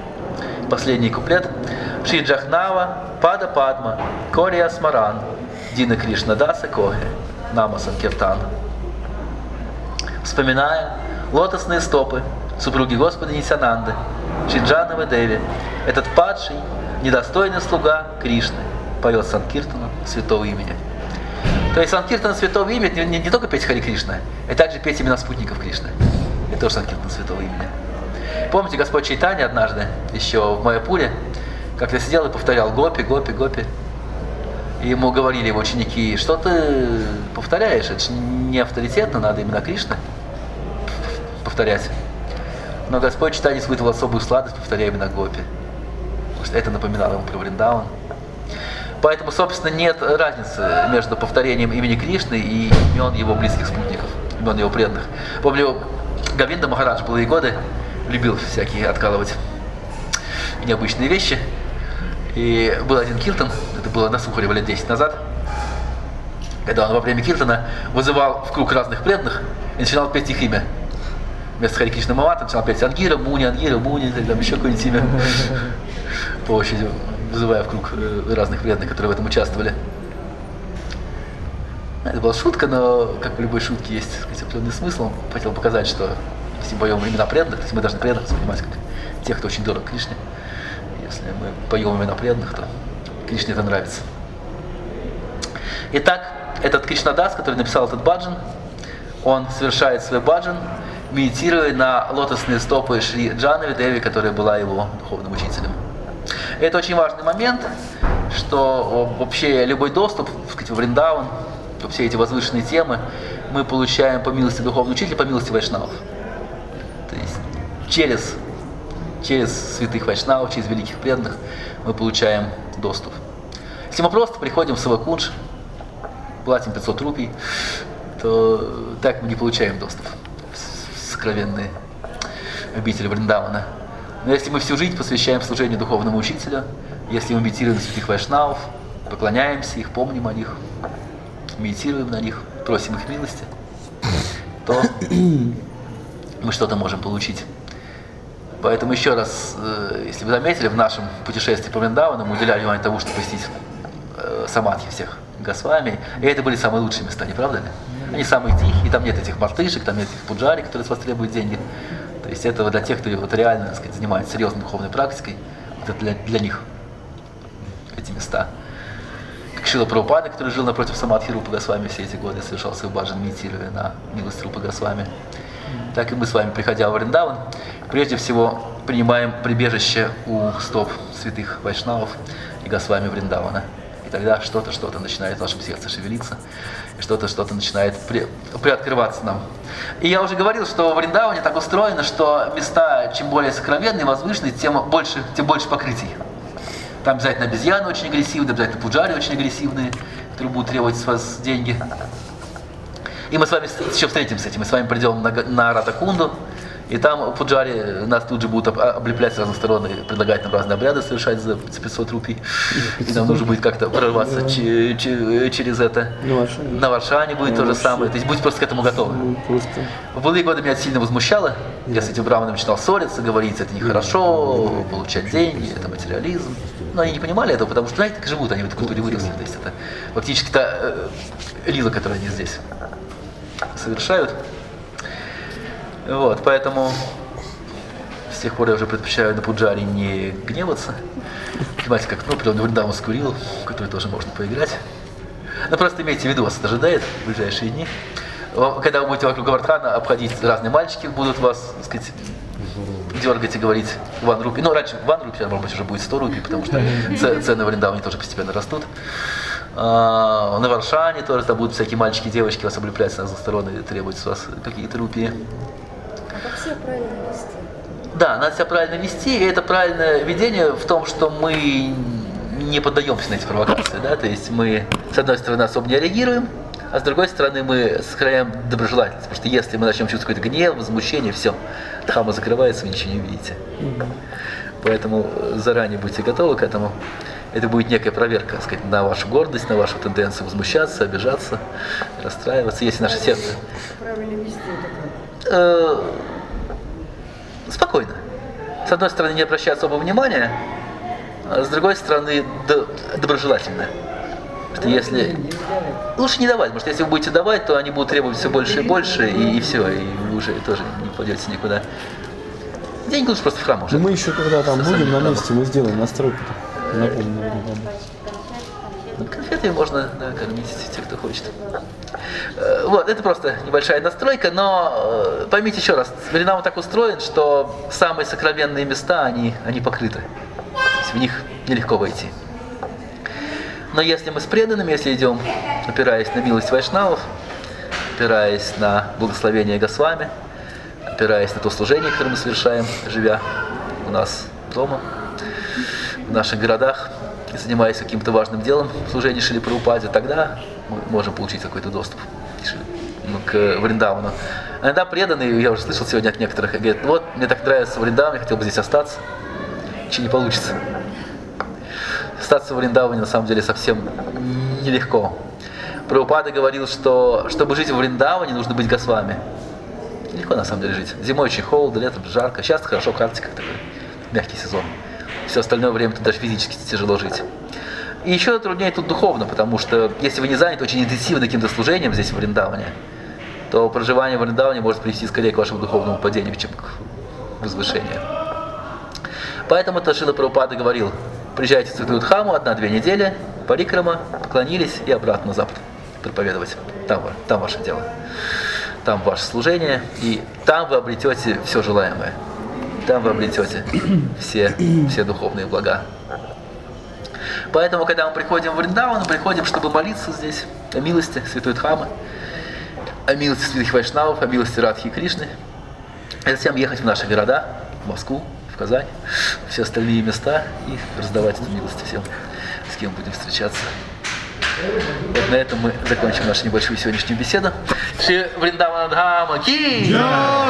Последний куплет. Шри Джахнава, Пада Падма, Кория Смаран, Дина Кришна Даса Коге, Нама Санкиртан. Вспоминая лотосные стопы супруги Господа Нитьянанды, Шри-Джанавы Деви, этот падший, недостойный слуга Кришны поет Санкиртану святого имени. То есть Санкиртан святого имени не, не, не только петь Хари Кришна, а также петь имена спутников Кришны. Это тоже Санкиртан святого имени. Помните, Господь Чайтанья однажды, еще в Майяпуре, как-то сидел и повторял «Гопи, гопи, гопи». И ему говорили его ученики: что ты повторяешь, это же не авторитетно, надо имена Кришны повторять. Но Господь Чайтанья испытывал особую сладость, повторяя имена Гопи, потому что это напоминало ему про Вриндаван. Поэтому, собственно, нет разницы между повторением имени Кришны и имен его близких спутников, имен его преданных. Помню, Говинда Махарадж в былые годы любил всякие откалывать необычные вещи. И был один киртан, это было на Сухареве лет десять назад, когда он во время киртана вызывал в круг разных преданных и начинал петь их имя. Вместо Хари Кришна Мамата начинал петь Ангира, Муни, Ангира, Муни, там еще какое-нибудь имя по очереди, вызывая в круг разных преданных, которые в этом участвовали. Это была шутка, но, как в любой шутке, есть, так сказать, определенный смысл. Он хотел показать, что если мы поем имена преданных, то есть мы должны преданных воспринимать как тех, кто очень дорог Кришне. Если мы поем имена преданных, то Кришне это нравится. Итак, этот Кришнадас, который написал этот баджан, он совершает свой баджан, медитируя на лотосные стопы Шри Джанави Деви, которая была его духовным учителем. И это очень важный момент, что вообще любой доступ, так сказать, в Вриндаван, все эти возвышенные темы мы получаем по милости духовного учителя, по милости вайшнавов. То есть через, через святых вайшнавов, через великих преданных мы получаем доступ. Если мы просто приходим в Савакунж, платим пятьсот рупий, то так мы не получаем доступ в сокровенные обители Вриндавана. Но если мы всю жизнь посвящаем служению духовному учителю, если мы медитируем на святых вайшнавов, поклоняемся их, помним о них, медитируем на них, просим их милости, то мы что-то можем получить. Поэтому еще раз, если вы заметили, в нашем путешествии по Вриндавану мы уделяли внимание тому, чтобы посетить самадхи всех Госвами, и это были самые лучшие места, не правда ли? Они самые тихие, там нет этих мартышек, там нет этих пуджари, которые с вас требуют деньги. То есть это для тех, кто вот реально, так сказать, занимается серьезной духовной практикой, вот это для, для них эти места. Как Шрила Прабхупада, который жил напротив Самадхи Рупы Госвами все эти годы, совершал свой баджан, медитируя на милость Рупы Госвами. Так и мы с вами, приходя в Вриндаван, прежде всего принимаем прибежище у стоп святых вайшнавов и Госвами Вриндавана. И тогда что-то, что-то начинает в нашем сердце шевелиться, и что-то, что-то начинает при, приоткрываться нам. И я уже говорил, что в Вриндаване так устроено, что места, чем более сокровенные, возвышенные, тем больше, тем больше покрытий. Там обязательно обезьяны очень агрессивные, обязательно пуджари очень агрессивные, которые будут требовать с вас деньги. И мы с вами еще встретимся с этим, мы с вами придем на, на Радакунду, и там пуджари нас тут же будут облеплять с разных сторон и предлагать нам разные обряды совершать за пятьсот рупий. И нам нужно будет как-то прорваться да. ч- ч- через это. На Варшане будет то же самое. То есть будьте просто к этому готовы. Просто. В былые годы меня это сильно возмущало. Я с этим браманом начинал ссориться, говорить, это нехорошо, получать деньги, это материализм. Но они не понимали этого, потому что, знаете, так живут, они в этой культуре выросли. То есть это фактически та э, лила, которую они здесь совершают. Вот, поэтому с тех пор я уже предпочитаю на пуджари не гневаться. Понимаете, как, ну, прям на Вриндаван скурил, в который тоже можно поиграть. Но просто имейте в виду, вас это ожидает в ближайшие дни. Когда вы будете вокруг Гавардхана обходить, разные мальчики будут вас, так сказать, дергать и говорить ван рупи. Ну, раньше ван рупи, а может быть уже будет сто рупий, потому что цены в Вриндаване тоже постепенно растут. А, на Варшане тоже там будут всякие мальчики и девочки вас облеплять с разных сторон и требовать с вас какие-то рупии. А как себя правильно вести? Да, надо себя правильно вести, и это правильное ведение в том, что мы не поддаемся на эти провокации, да, то есть мы, с одной стороны, особо не реагируем, а с другой стороны, мы сохраняем доброжелательность, потому что если мы начнем чувствовать какой-то гнев, возмущение, все, дхамма закрывается, вы ничего не увидите. Поэтому заранее будьте готовы к этому. Это будет некая проверка, так сказать, на вашу гордость, на вашу тенденцию возмущаться, обижаться, расстраиваться, если наше сердце... Правильно вести это как? Спокойно. С одной стороны, не обращать особого внимания, а с другой стороны, доброжелательно. Что если... Лучше не давать, потому что если вы будете давать, то они будут требовать все больше и больше, и, и все, и вы уже тоже не пойдете никуда. Деньги лучше просто в храм уже. Мы еще когда там Со будем на самим месте, мы сделаем настройку-то. Напомню, Ну, конфетами можно, да, кормить тех, кто хочет. Э, Вот, это просто небольшая настройка, но э, поймите еще раз, Варинам так устроен, что самые сокровенные места, они, они покрыты. То есть в них нелегко войти. Но если мы с преданными, если идем, опираясь на милость вайшнавов, опираясь на благословение Госвами, опираясь на то служение, которое мы совершаем, живя у нас дома, в наших городах, и занимаясь каким-то важным делом, служение Шрилы Прабхупаде, тогда мы можем получить какой-то доступ к Вриндавану. А иногда преданные, я уже слышал сегодня от некоторых, говорят, вот, мне так нравится Вриндаван, я хотел бы здесь остаться. Ничего не получится. Остаться в Вриндаване на самом деле совсем нелегко. Прабхупада говорил, что чтобы жить в Вриндаване, нужно быть Госвами. Нелегко на самом деле жить. Зимой очень холодно, летом жарко. Сейчас хорошо, Картика такой мягкий сезон. Все остальное время тут даже физически тяжело жить. И еще труднее тут духовно, потому что если вы не заняты очень интенсивно каким-то служением здесь в Вриндаване, то проживание в Вриндаване может привести скорее к вашему духовному падению, чем к возвышению. Поэтому то Шрила Прабхупада говорил, приезжайте в Святую Дхаму, одна-две недели, парикрама, поклонились и обратно на запад проповедовать. Там, там ваше дело. Там ваше служение, и там вы обретете все желаемое. Там вы обретете все, все духовные блага. Поэтому, когда мы приходим в Вриндаван, мы приходим, чтобы молиться здесь о милости Святой Дхамы, о милости святых вайшнавов, о милости Радхи и Кришны, и затем ехать в наши города, в Москву, в Казань, все остальные места и раздавать эту милость всем, с кем будем встречаться. Вот на этом мы закончим нашу небольшую сегодняшнюю беседу. Шри Вриндавана Дхама ки!